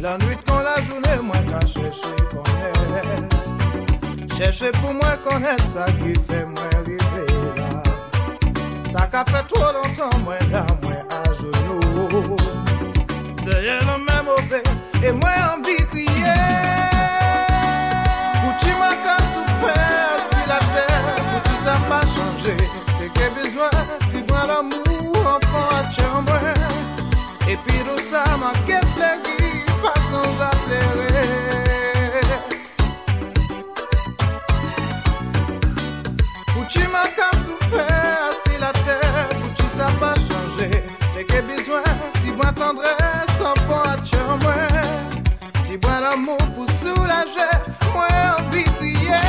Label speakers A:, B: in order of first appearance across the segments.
A: La nuit quand la journée, moi qu'à chercher connaître. Chercher pour moi connaître ça qui fait moi arriver là. Ça qu'a fait trop longtemps, moi là, moi à genoux. Derrière le même mauvais, et moi envie de crier. Pour tu m'as qu'à souffrir si la terre, pour tu ça pas changé. T'es que besoin, tu prends l'amour, enfant à chambre. Et puis tout ça m'a qu'effleuré, pas sans j'appellerai. Pour tu m'as qu'à souffrir si la terre, pour tu ça pas changé. T'es que besoin, tu prends tendresse, enfant à chambre. Tu prends l'amour pour soulager, moi envie de crier.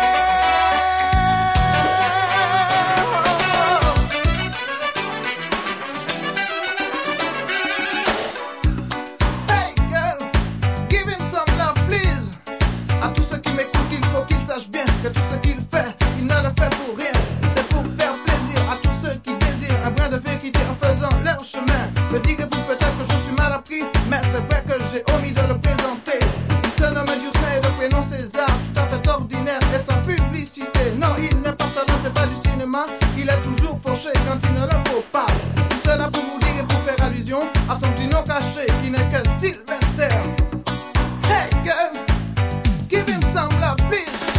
A: Bien que tout ce qu'il fait, il ne le fait pour rien. C'est pour faire plaisir à tous ceux qui désirent un brin de vérité en faisant leur chemin. Me direz-vous peut-être que je suis mal appris, mais c'est vrai que j'ai omis de le présenter. Il se nomme Dieucin et le prénom César, tout à fait ordinaire et sans publicité. Non, il n'est pas salon, fait pas du cinéma. Il est toujours fauché quand il ne le faut pas. Tout cela pour vous dire et pour faire allusion à son petit nom caché qui n'est que Sylvester. Hey girl, give him some love please.